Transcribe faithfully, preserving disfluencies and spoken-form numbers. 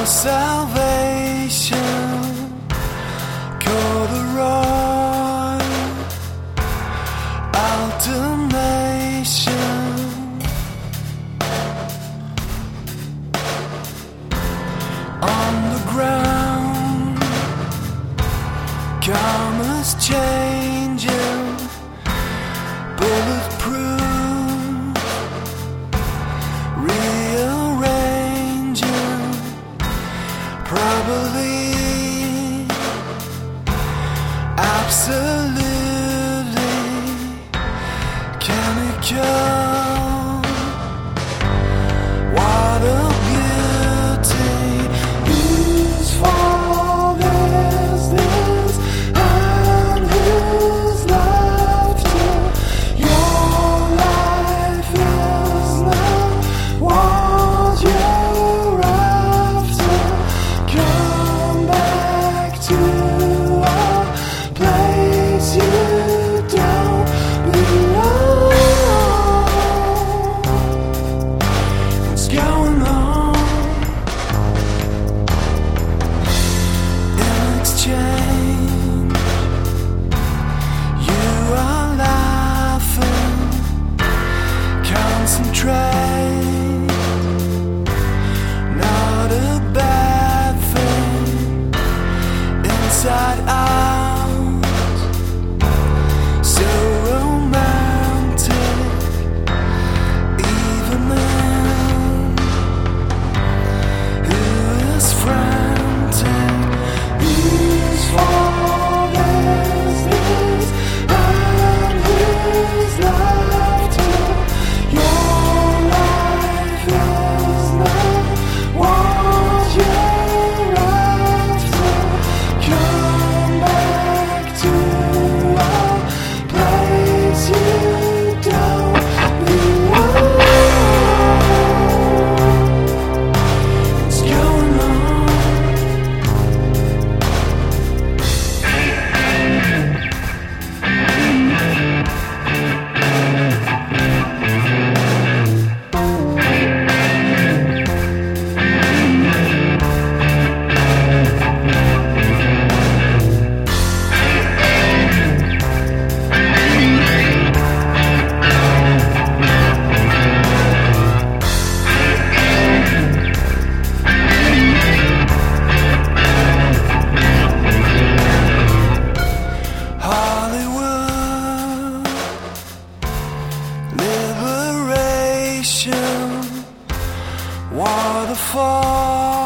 salvation, corduroy, alternation, on the ground, commas changing, bulletproof, rearranging, probably, absolutely chemical. What a beauty. Whose fault is this? And whose laughter? Your life is not what you're after. Come back to a place you don't belong. What's going on? In exchange, you are laughing. Concentrate, not a bad thing. Inside out, so romantic, even then, who is frantic? Whose fault is this? And whose laughter? Your life is not what you're after. Come back to a place you don't belong. What's going on? Hollywood, liberation, waterfall.